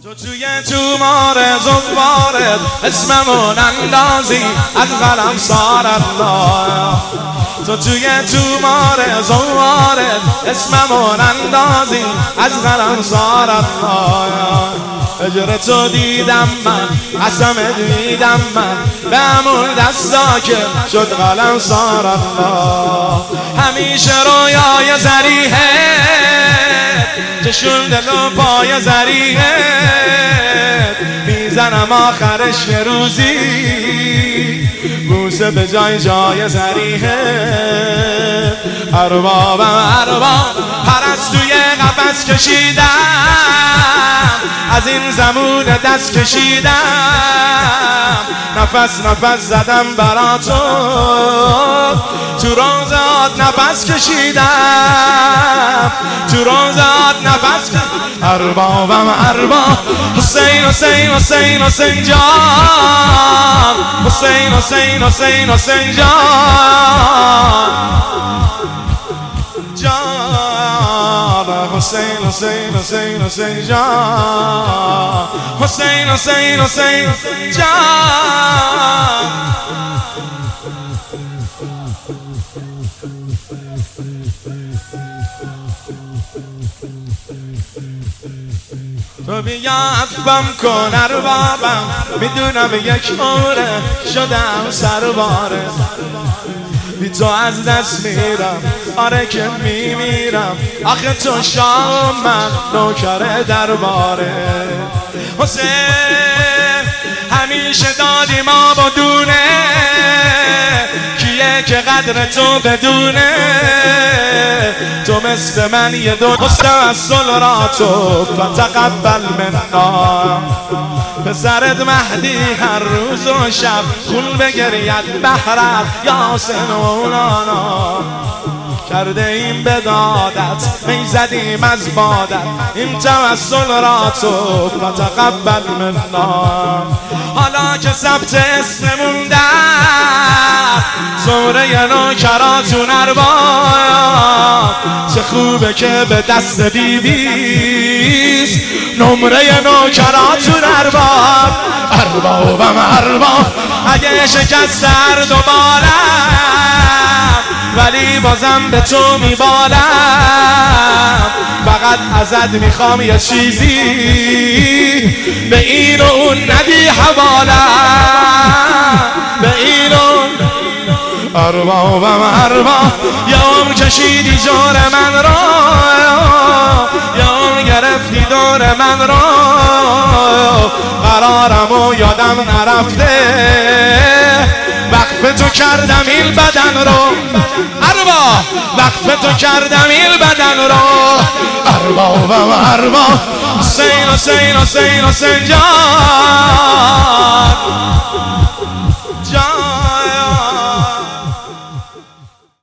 تو توی تومار زنبارت اسممون اندازی از قلم سار الله. تو توی تومار زنبارت اسممون اندازی از قلم سار الله. اجر تو دیدم من، قسم دیدم من، به همون دستا که شد قلم سار الله. همیشه رویای زریحت چشون دل و پای زریحت میزنم آخرش یه روزی بوسه به جای زریحت. اربابم ارباب پرستوی قفس کشیدم، از این زمون دست کشیدم، نفس نفس زدم برا تو، تو روزات نفس کشیدم، تو روزات نفس کشیدم. اربابم ارباب حسین حسین حسین حسین جان، حسین حسین حسین حسین جان، جان حسین حسین حسین حسین جان، حسین حسین حسین جان. تو بیا عفوم کن اربابم، میدونم یک عمره شدم سرباره، بی تو از دست میرم، آره که میمیرم، آخه تو شاه من نوکر درباره. حسین همیشه دادی ما بدونه، کیه که قدر تو بدونه، تو مثل من یه دو توسل را تو فتقبل منا. پسرت مهدی هر روز و شب خون بگرید بهرت یا حسین مولانا. کرده این بدادت میزدیم از بادت، این توسل را تو فتقبل منا. حالا که ثبت اسممون در زمره نوکراتون ارباب، چه خوبه که به دست بیبیست نمره نوکراتون ارباب. اربابم ارباب اگه شکست هر دوبارم، ولی بازم به تو میبالم. فقط ازت میخوام یه چیزی، به این و اون ندی حوالم، به این و اون. اربابم ارباب یا اون کشیدی جور من را، یا اون گرفتی دور من را، قرارم و یادم نرفته، وقف تو کردم این بدن رو ارباب، وقف تو کردم این بدن رو. اربابم ارباب حسین حسین حسین حسین جان، جان